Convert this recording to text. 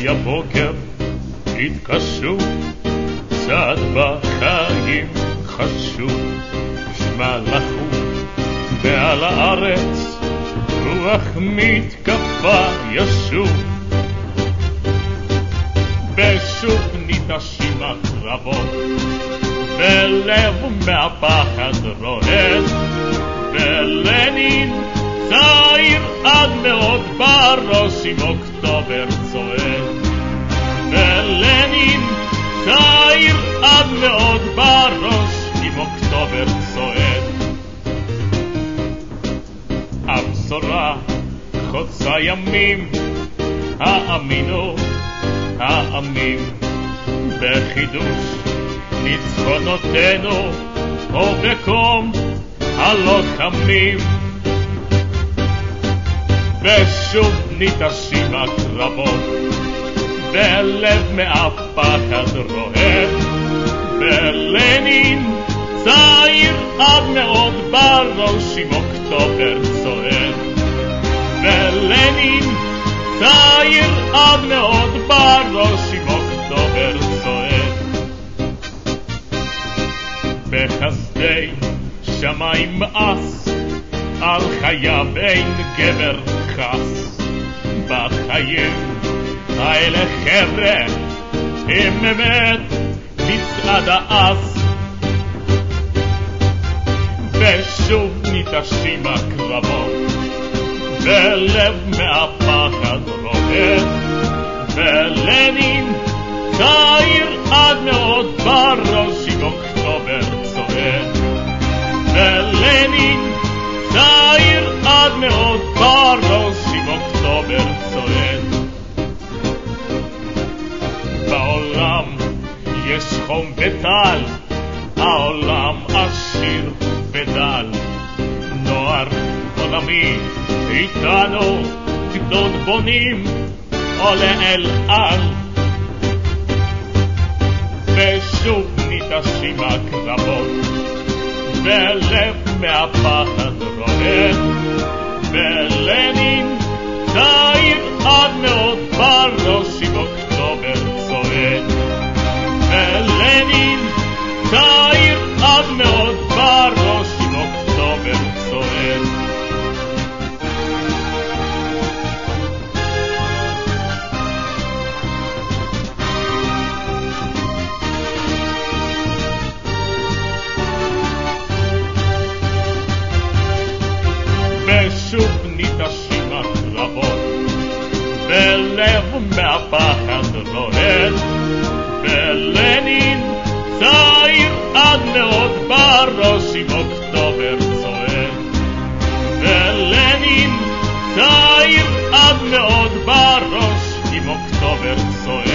הבוקר התקשו, צעד בחיים חשוב, שמע לחו ועל הארץ רוח מתקפה ישוב, ושוב ניטשים הקרבות, בלב מהפחד רועד, ולנין צעיר עד מאוד בראש עם אוקטובר צועד, ולנין צעיר עד מאוד בראש עם אוקטובר צועד. הבשורה חוצה ימים, האמינו העמים, בחידוש ניצחונותינו ובקום הלוחמים, ושוב ניטשים הקרבות, בלב מהפחד רועד, ולנין צעיר עד מאוד בראש עם אוקטובר צועד, ולנין צעיר עד מאוד בראש עם אוקטובר צועד. בחסדי שמיים מאס, על חייו אין גבר חס, בחיים האלה חבר'ה הם באמת מצעד האס, ושוב ניטשים הקרבות, בלב מהפחד רועד, ולנין צעיר עד מאוד בראש עם אוקטובר צועד, ולנין צעיר עד מאוד בראש עם אוקטובר צועד. בעולם יש חום וטל, העולם עשיר ודל, נוער עולמי איתנו, גדוד בונים עולה אל על, ושוב ניטשים הקרבות, בלב מהפחד רועד, ולנין צעיר עד מאוד בראש עם אוקטובר צועד, ולנין צעיר עד מאוד בראש עם אוקטובר צועד. ושוב ניטשים הקרבות, בלב מהפחד רועד, ולנין צעיר עד מאוד בראש עם אוקטובר צועד, ולנין צעיר עד מאוד בראש עם אוקטובר צועד.